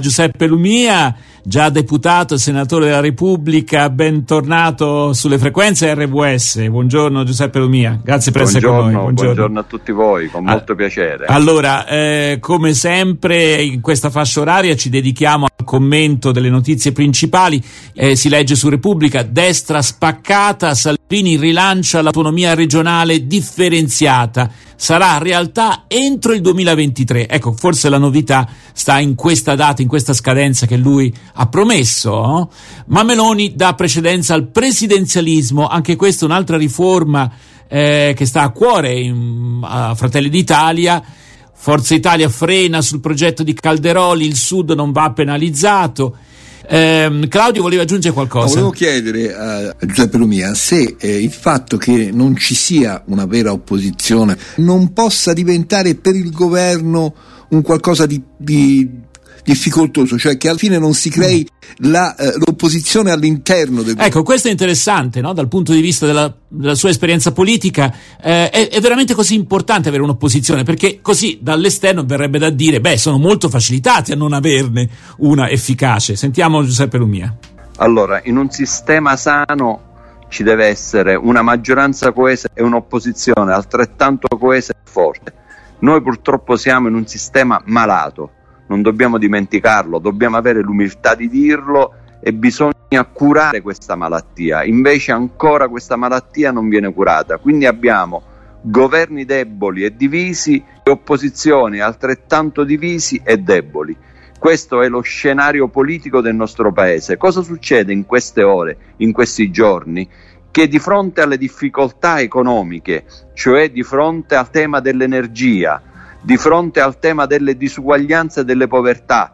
Giuseppe Lumia, già deputato e senatore della Repubblica, bentornato sulle frequenze RWS. Buongiorno Giuseppe Lumia, grazie per essere con noi. Buongiorno a tutti voi, con molto piacere. Allora, come sempre in questa fascia oraria ci dedichiamo al commento delle notizie principali. Si legge su Repubblica: destra spaccata, Salvini rilancia l'autonomia regionale differenziata, sarà realtà entro il 2023. Ecco, forse la novità sta in questa data, in questa scadenza che lui ha promesso, ma Meloni dà precedenza al presidenzialismo. Anche questa è un'altra riforma che sta a cuore a Fratelli d'Italia. Forza Italia frena sul progetto di Calderoli, il Sud non va penalizzato. Claudio voleva aggiungere qualcosa? Volevo chiedere a Giuseppe Lumia se il fatto che non ci sia una vera opposizione non possa diventare per il governo un qualcosa di difficoltoso, cioè che alla fine non si crei l'opposizione all'interno del governo. Ecco, questo è interessante, no? Dal punto di vista della sua esperienza politica, è veramente così importante avere un'opposizione, perché così dall'esterno verrebbe da dire sono molto facilitati a non averne una efficace. Sentiamo Giuseppe Lumia. Allora, in un sistema sano ci deve essere una maggioranza coesa e un'opposizione altrettanto coesa e forte. Noi purtroppo siamo in un sistema malato, non dobbiamo dimenticarlo, dobbiamo avere l'umiltà di dirlo e bisogna curare questa malattia. Invece ancora questa malattia non viene curata, quindi abbiamo governi deboli e divisi e opposizioni altrettanto divisi e deboli. Questo è lo scenario politico del nostro paese. Cosa succede in queste ore, in questi giorni? Che di fronte alle difficoltà economiche, cioè di fronte al tema dell'energia, di fronte al tema delle disuguaglianze e delle povertà,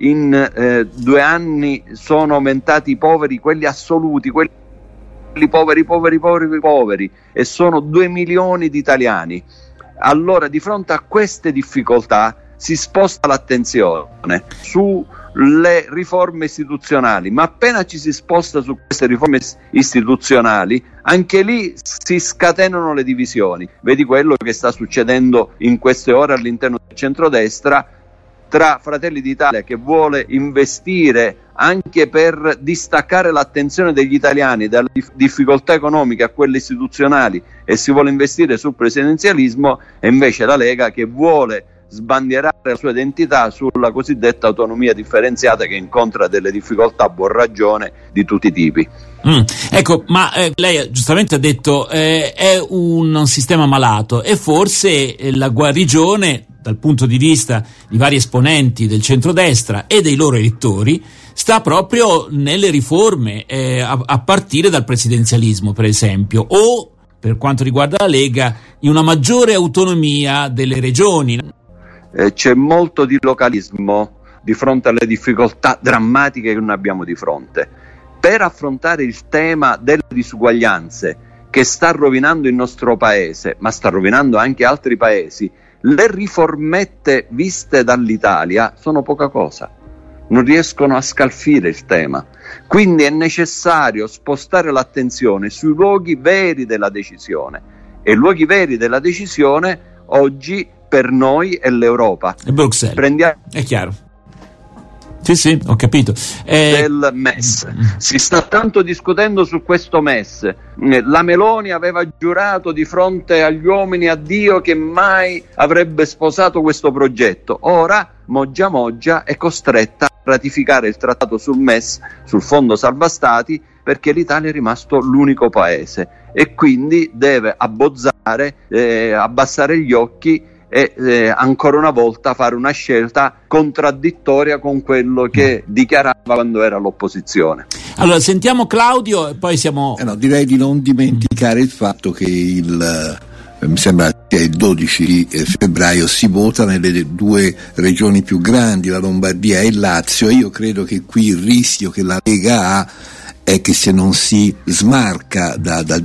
in 2 anni sono aumentati i poveri, quelli assoluti, quelli poveri, e sono 2 milioni di italiani. Allora, di fronte a queste difficoltà si sposta l'attenzione sulle riforme istituzionali, ma appena ci si sposta su queste riforme istituzionali, anche lì si scatenano le divisioni. Vedi quello che sta succedendo in queste ore all'interno del centrodestra, tra Fratelli d'Italia, che vuole investire anche per distaccare l'attenzione degli italiani dalle difficoltà economiche a quelle istituzionali, e si vuole investire sul presidenzialismo, e invece la Lega che vuole sbandierare la sua identità sulla cosiddetta autonomia differenziata, che incontra delle difficoltà, a buon ragione, di tutti i tipi. Ecco, ma lei giustamente ha detto è un sistema malato, e forse la guarigione dal punto di vista di vari esponenti del centrodestra e dei loro elettori sta proprio nelle riforme, a partire dal presidenzialismo, per esempio, o, per quanto riguarda la Lega, in una maggiore autonomia delle regioni. C'è molto di localismo di fronte alle difficoltà drammatiche che noi abbiamo di fronte. Per affrontare il tema delle disuguaglianze che sta rovinando il nostro paese, ma sta rovinando anche altri paesi, le riformette viste dall'Italia sono poca cosa, non riescono a scalfire il tema. Quindi è necessario spostare l'attenzione sui luoghi veri della decisione, e i luoghi veri della decisione oggi per noi è l'Europa. E Bruxelles. È chiaro. Sì, ho capito. Del MES. Si sta tanto discutendo su questo MES. La Meloni aveva giurato di fronte agli uomini a Dio che mai avrebbe sposato questo progetto. Ora Moggia è costretta a ratificare il trattato sul MES, sul Fondo Salva Stati, perché l'Italia è rimasto l'unico paese, e quindi deve abbozzare, abbassare gli occhi e ancora una volta fare una scelta contraddittoria con quello che dichiarava quando era all'opposizione. Allora sentiamo Claudio e poi siamo... direi di non dimenticare il fatto che mi sembra che il 12 di febbraio si vota nelle 2 regioni più grandi, la Lombardia e il Lazio, e io credo che qui il rischio che la Lega ha è che se non si smarca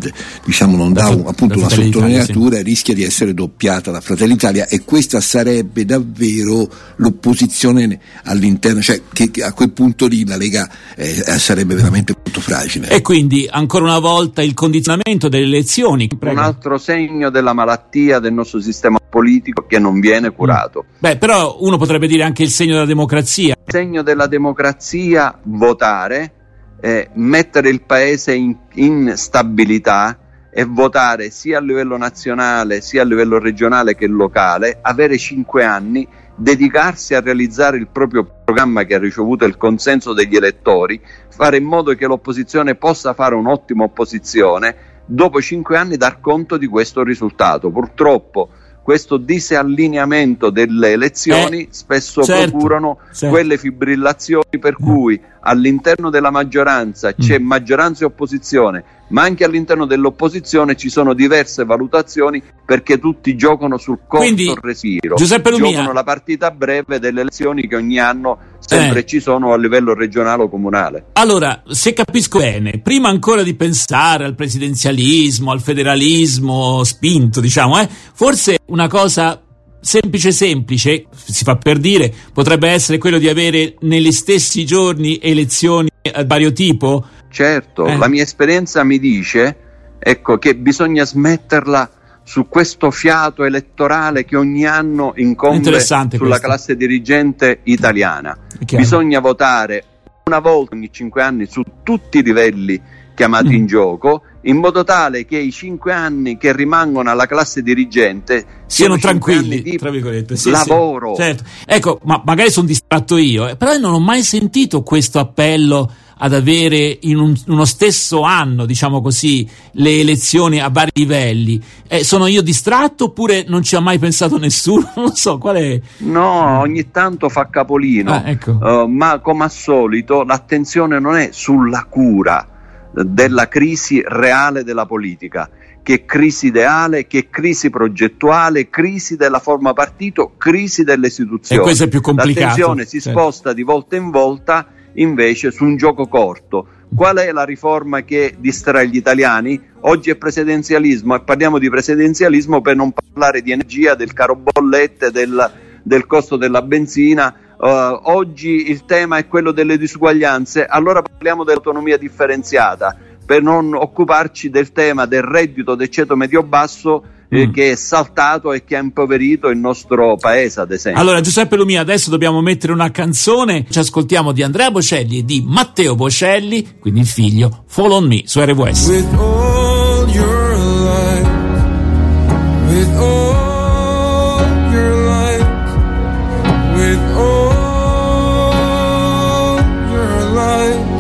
non dà appunto una sottolineatura, sì, rischia di essere doppiata da Fratelli d'Italia, e questa sarebbe davvero l'opposizione all'interno, cioè che a quel punto lì la Lega sarebbe veramente molto fragile. E quindi ancora una volta il condizionamento delle elezioni. Un altro segno della malattia del nostro sistema politico che non viene curato. Però uno potrebbe dire anche il segno della democrazia. Il segno della democrazia, votare, mettere il paese in stabilità e votare sia a livello nazionale sia a livello regionale che locale, avere 5 anni, dedicarsi a realizzare il proprio programma che ha ricevuto il consenso degli elettori, fare in modo che l'opposizione possa fare un'ottima opposizione, dopo 5 anni dar conto di questo risultato. Purtroppo questo disallineamento delle elezioni spesso procurano quelle fibrillazioni per cui all'interno della maggioranza c'è maggioranza e opposizione, ma anche all'interno dell'opposizione ci sono diverse valutazioni, perché tutti giocano sul corto respiro, Giuseppe Lumia, giocano la partita breve delle elezioni che ogni anno sempre ci sono a livello regionale o comunale. Allora, se capisco bene, prima ancora di pensare al presidenzialismo, al federalismo spinto, forse una cosa semplice, si fa per dire, potrebbe essere quello di avere negli stessi giorni elezioni a vario tipo? Certo, la mia esperienza mi dice, che bisogna smetterla su questo fiato elettorale che ogni anno incombe sulla classe dirigente italiana. Bisogna votare una volta ogni 5 anni su tutti i livelli chiamati in gioco, in modo tale che i 5 anni che rimangono alla classe dirigente siano tranquilli, di tra virgolette, lavoro. Sì. Certo. Ecco, ma magari sono distratto io, però non ho mai sentito questo appello ad avere in uno stesso anno, le elezioni a vari livelli. Sono io distratto oppure non ci ha mai pensato nessuno? Non so qual è. No, ogni tanto fa capolino, ma come al solito l'attenzione non è sulla cura della crisi reale della politica, che crisi ideale, che crisi progettuale, crisi della forma partito, crisi delle istituzioni. E questo è più complicato. L'attenzione si sposta di volta in volta invece su un gioco corto. Qual è la riforma che distrae gli italiani? Oggi è presidenzialismo, e parliamo di presidenzialismo per non parlare di energia, del caro bollette, del costo della benzina. Oggi il tema è quello delle disuguaglianze, allora parliamo dell'autonomia differenziata, per non occuparci del tema del reddito del ceto medio-basso che è saltato e che ha impoverito il nostro paese, ad esempio. Allora, Giuseppe Lumia, adesso dobbiamo mettere una canzone, ci ascoltiamo di Andrea Bocelli e di Matteo Bocelli, quindi il figlio, Fall on Me, su RWS. With all your life, with all your life, with all your life,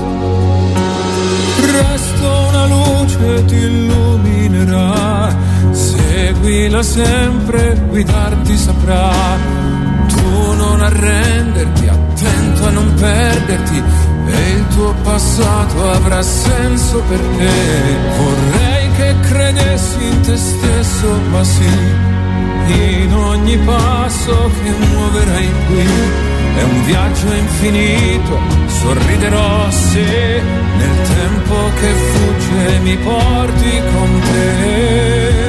presto una luce ti illuminerà. Seguila sempre, guidarti saprà. Tu non arrenderti, attento a non perderti, e il tuo passato avrà senso per te. Vorrei che credessi in te stesso, ma sì, in ogni passo che muoverai qui. È un viaggio infinito, sorriderò se nel tempo che fugge mi porti con te.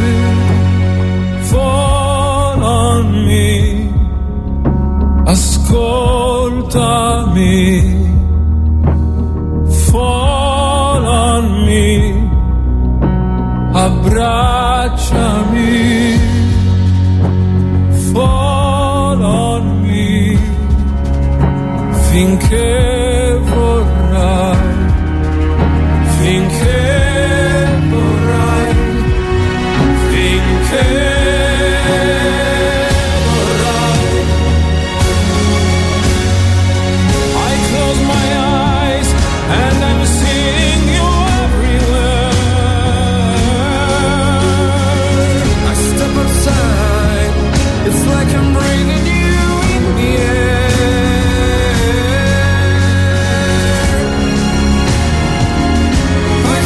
Fall on me, ascoltami. Fall on me, abbracciami. Fall on me, finché vorrai, finché vorrai, finché I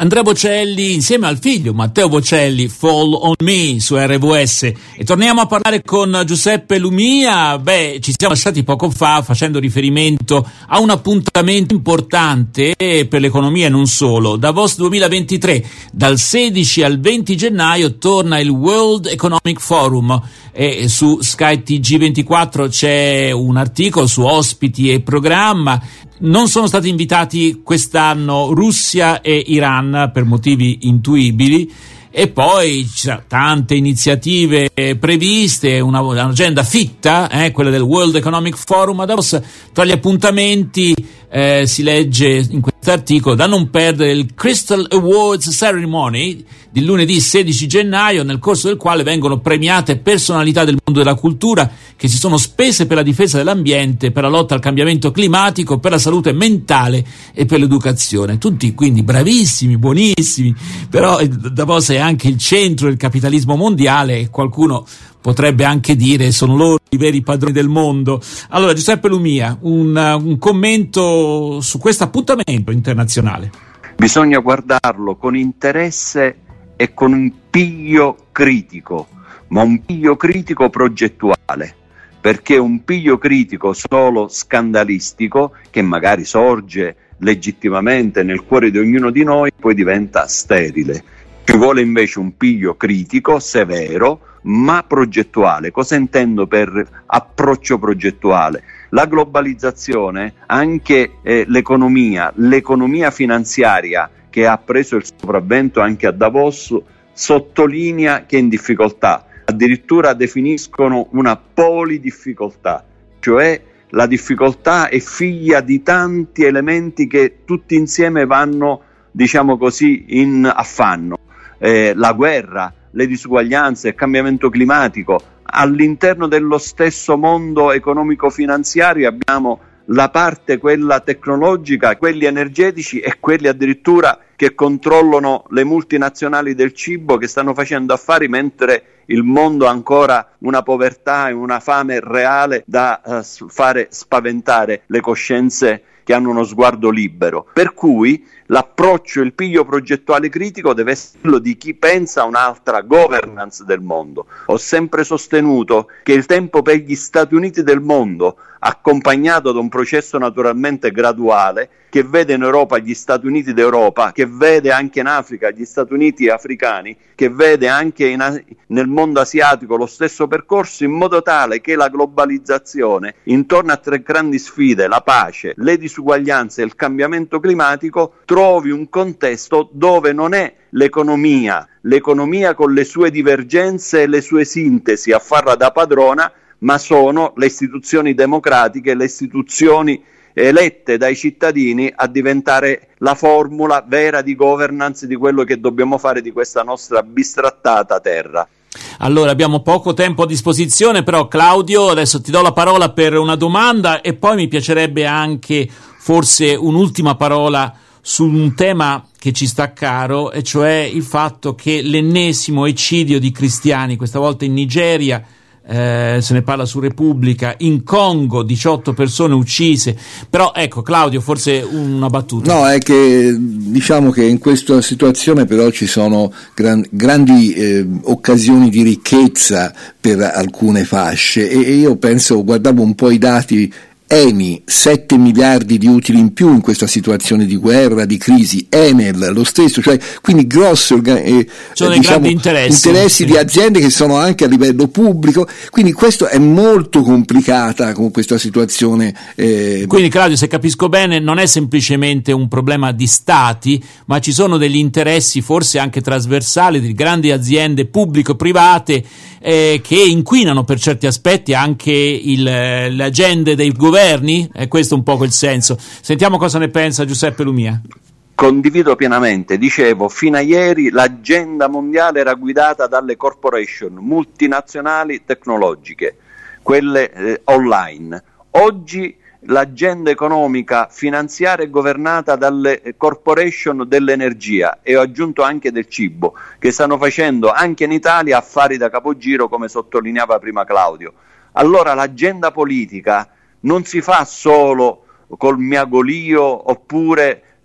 Andrea Bocelli insieme al figlio Matteo Bocelli, Fall on Me su RVS. E torniamo a parlare con Giuseppe Lumia. Ci siamo lasciati poco fa facendo riferimento a un appuntamento importante per l'economia e non solo. Davos 2023, dal 16 al 20 gennaio torna il World Economic Forum e su Sky TG24 c'è un articolo su ospiti e programma. Non sono stati invitati quest'anno Russia e Iran per motivi intuibili, e poi ci sono tante iniziative previste, un'agenda fitta, quella del World Economic Forum a Davos. Tra gli appuntamenti si legge in questo articolo da non perdere il Crystal Awards Ceremony di lunedì 16 gennaio, nel corso del quale vengono premiate personalità del mondo della cultura che si sono spese per la difesa dell'ambiente, per la lotta al cambiamento climatico, per la salute mentale e per l'educazione. Tutti quindi bravissimi, buonissimi, però Davos è anche il centro del capitalismo mondiale e qualcuno potrebbe anche dire sono loro i veri padroni del mondo. Allora, Giuseppe Lumia, un commento su questo appuntamento internazionale. Bisogna guardarlo con interesse e con un piglio critico, ma un piglio critico progettuale, perché un piglio critico solo scandalistico, che magari sorge legittimamente nel cuore di ognuno di noi, poi diventa sterile. Ci vuole invece un piglio critico, severo, ma progettuale. Cosa intendo per approccio progettuale? La globalizzazione, anche l'economia finanziaria che ha preso il sopravvento anche a Davos, sottolinea che è in difficoltà, addirittura definiscono una polidifficoltà, cioè la difficoltà è figlia di tanti elementi che tutti insieme vanno, diciamo così, in affanno. La guerra, le disuguaglianze, il cambiamento climatico. All'interno dello stesso mondo economico-finanziario abbiamo la parte, quella tecnologica, quelli energetici e quelli addirittura che controllano le multinazionali del cibo, che stanno facendo affari mentre il mondo ha ancora una povertà e una fame reale da fare spaventare le coscienze che hanno uno sguardo libero. Per cui l'approccio, il piglio progettuale critico deve essere quello di chi pensa a un'altra governance del mondo. Ho sempre sostenuto che il tempo per gli Stati Uniti del mondo, accompagnato da un processo naturalmente graduale, che vede in Europa gli Stati Uniti d'Europa, che vede anche in Africa gli Stati Uniti africani, che vede anche nel mondo asiatico lo stesso percorso, in modo tale che la globalizzazione, intorno a tre grandi sfide, la pace, le disuguaglianze e il cambiamento climatico, trovi un contesto dove non è l'economia con le sue divergenze e le sue sintesi a farla da padrona, ma sono le istituzioni democratiche, le istituzioni elette dai cittadini a diventare la formula vera di governance di quello che dobbiamo fare di questa nostra bistrattata terra. Allora, abbiamo poco tempo a disposizione, però Claudio, adesso ti do la parola per una domanda e poi mi piacerebbe anche forse un'ultima parola su un tema che ci sta caro, e cioè il fatto che l'ennesimo eccidio di cristiani, questa volta in Nigeria, se ne parla su Repubblica, in Congo 18 persone uccise. Però ecco, Claudio, forse una battuta. No, è che diciamo che in questa situazione però ci sono grandi occasioni di ricchezza per alcune fasce, e io penso, guardavo un po' i dati Eni 7 miliardi di utili in più in questa situazione di guerra, di crisi, Enel lo stesso, cioè quindi grossi grandi interessi di aziende che sono anche a livello pubblico, quindi questo è molto complicata con questa situazione. Quindi Claudio, se capisco bene, non è semplicemente un problema di stati, ma ci sono degli interessi forse anche trasversali di grandi aziende pubblico-private che inquinano per certi aspetti anche le agende dei governi. È questo un po' il senso. Sentiamo cosa ne pensa Giuseppe Lumia. Condivido pienamente. Dicevo, fino a ieri l'agenda mondiale era guidata dalle corporation multinazionali tecnologiche, quelle online. Oggi l'agenda economica finanziaria è governata dalle corporation dell'energia, e ho aggiunto anche del cibo, che stanno facendo anche in Italia affari da capogiro, come sottolineava prima Claudio. Allora l'agenda politica non si fa solo col miagolio oppure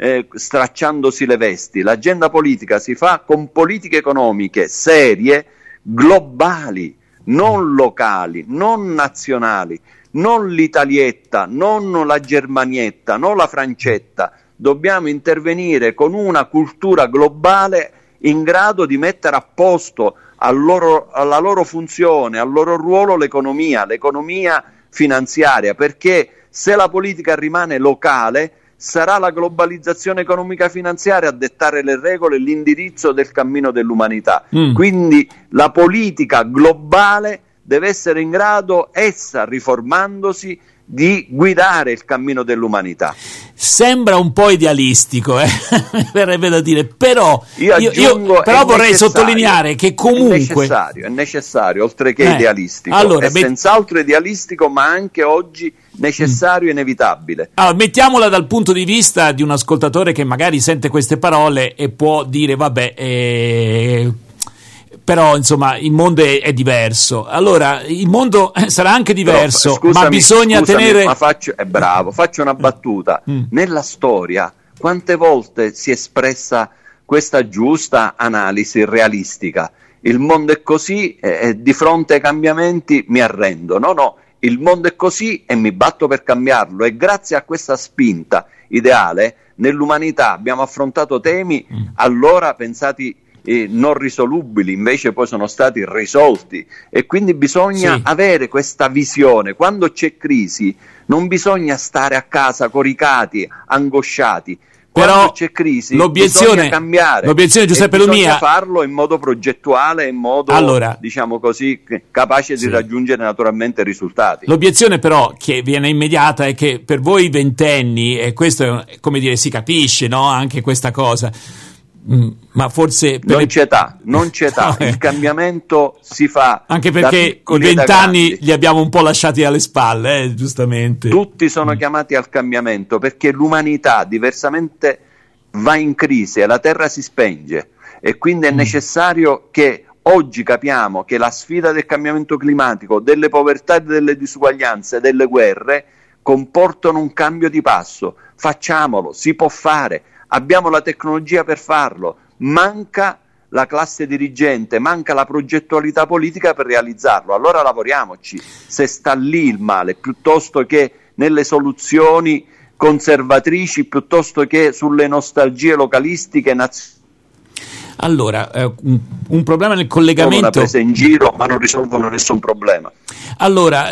stracciandosi le vesti. L'agenda politica si fa con politiche economiche serie, globali, non locali, non nazionali, non l'Italietta, non la Germanietta, non la Francetta. Dobbiamo intervenire con una cultura globale in grado di mettere a posto alla loro funzione, al loro ruolo l'economia finanziaria, perché se la politica rimane locale sarà la globalizzazione economica finanziaria a dettare le regole e l'indirizzo del cammino dell'umanità. Quindi la politica globale deve essere in grado, essa riformandosi, di guidare il cammino dell'umanità. Sembra un po' idealistico, verrebbe da dire, però io vorrei sottolineare che comunque è necessario, oltre che idealistico, allora, senz'altro idealistico, ma anche oggi necessario e inevitabile. Allora, mettiamola dal punto di vista di un ascoltatore che magari sente queste parole e può dire vabbè, però insomma il mondo è diverso. Allora il mondo sarà anche diverso, però, ma bisogna tenere. Ma faccio una battuta. Nella storia quante volte si è espressa questa giusta analisi realistica? Il mondo è così, di fronte ai cambiamenti mi arrendo. No, il mondo è così e mi batto per cambiarlo, e grazie a questa spinta ideale nell'umanità abbiamo affrontato temi allora pensati non risolubili, invece poi sono stati risolti, e quindi bisogna avere questa visione. Quando c'è crisi non bisogna stare a casa coricati, angosciati. Quando c'è crisi bisogna cambiare, l'obiezione, Giuseppe Lumia, bisogna farlo in modo progettuale, in modo diciamo così capace di raggiungere naturalmente risultati. L'obiezione però che viene immediata è che per voi ventenni, e questo è, come dire, si capisce, no? Anche questa cosa, ma forse non c'è età, il cambiamento si fa anche perché i 20 anni li abbiamo un po' lasciati alle spalle, giustamente. Tutti sono chiamati al cambiamento, perché l'umanità diversamente va in crisi e la terra si spenge, e quindi è necessario che oggi capiamo che la sfida del cambiamento climatico, delle povertà e delle disuguaglianze, delle guerre comportano un cambio di passo. Facciamolo, si può fare. Abbiamo la tecnologia per farlo, manca la classe dirigente, manca la progettualità politica per realizzarlo. Allora lavoriamoci, se sta lì il male, piuttosto che nelle soluzioni conservatrici, piuttosto che sulle nostalgie localistiche Allora, un problema nel collegamento. Sono una presa in giro, ma non risolvono nessun problema. Allora,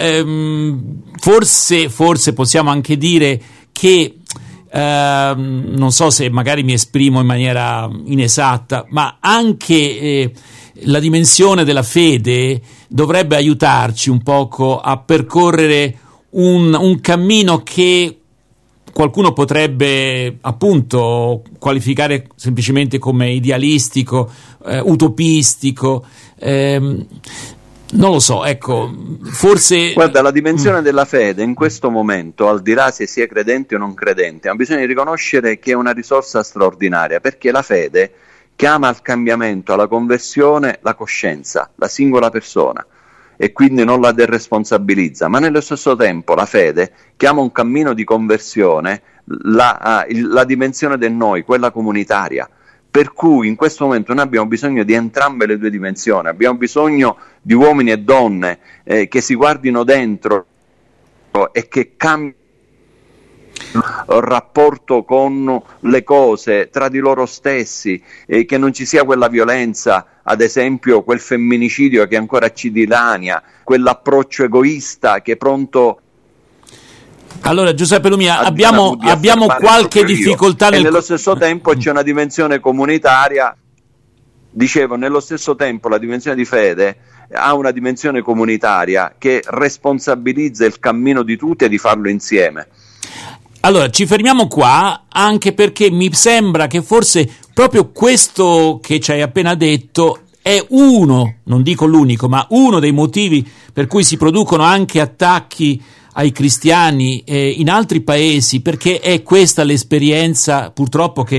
forse possiamo anche dire che non so se magari mi esprimo in maniera inesatta, ma anche la dimensione della fede dovrebbe aiutarci un poco a percorrere un cammino che qualcuno potrebbe appunto qualificare semplicemente come idealistico, utopistico. Non lo so, ecco, forse. Guarda, la dimensione della fede in questo momento, al di là se si è credente o non credente, ma bisogna riconoscere che è una risorsa straordinaria, perché la fede chiama al cambiamento, alla conversione, la coscienza, la singola persona, e quindi non la deresponsabilizza, ma nello stesso tempo la fede chiama un cammino di conversione, la dimensione del noi, quella comunitaria. Per cui in questo momento noi abbiamo bisogno di entrambe le due dimensioni, abbiamo bisogno di uomini e donne che si guardino dentro e che cambino il rapporto con le cose, tra di loro stessi, che non ci sia quella violenza, ad esempio quel femminicidio che ancora ci dilania, quell'approccio egoista che è pronto. Allora, Giuseppe Lumia, abbiamo qualche difficoltà e nello stesso tempo c'è una dimensione comunitaria. Dicevo, nello stesso tempo la dimensione di fede ha una dimensione comunitaria che responsabilizza il cammino di tutti e di farlo insieme. Allora, ci fermiamo qua, anche perché mi sembra che forse proprio questo che ci hai appena detto è uno, non dico l'unico, ma uno dei motivi per cui si producono anche attacchi ai cristiani in altri paesi, perché è questa l'esperienza purtroppo che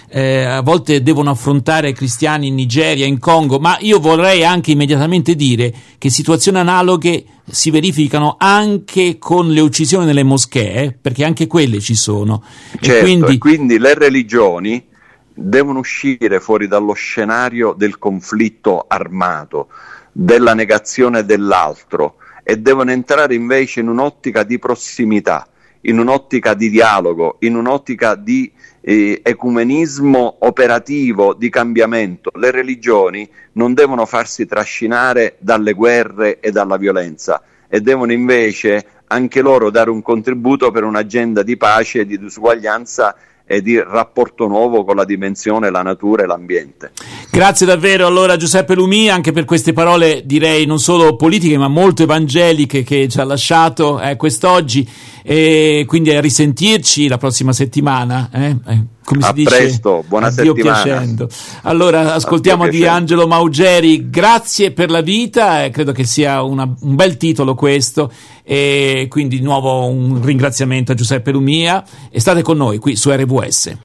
a volte devono affrontare cristiani in Nigeria, in Congo, ma io vorrei anche immediatamente dire che situazioni analoghe si verificano anche con le uccisioni nelle moschee, perché anche quelle ci sono. Certo, e quindi le religioni devono uscire fuori dallo scenario del conflitto armato, della negazione dell'altro, e devono entrare invece in un'ottica di prossimità, in un'ottica di dialogo, in un'ottica di ecumenismo operativo, di cambiamento. Le religioni non devono farsi trascinare dalle guerre e dalla violenza, e devono invece anche loro dare un contributo per un'agenda di pace, di disuguaglianza e di rapporto nuovo con la dimensione, la natura e l'ambiente. Grazie davvero allora Giuseppe Lumia, anche per queste parole direi non solo politiche ma molto evangeliche che ci ha lasciato quest'oggi, e quindi a risentirci la prossima settimana. Come si dice? Presto, buona addio settimana. Piacendo. Allora ascoltiamo di Angelo Maugeri Grazie per la vita, credo che sia un bel titolo questo, e quindi di nuovo un ringraziamento a Giuseppe Lumia, e state con noi qui su RWS.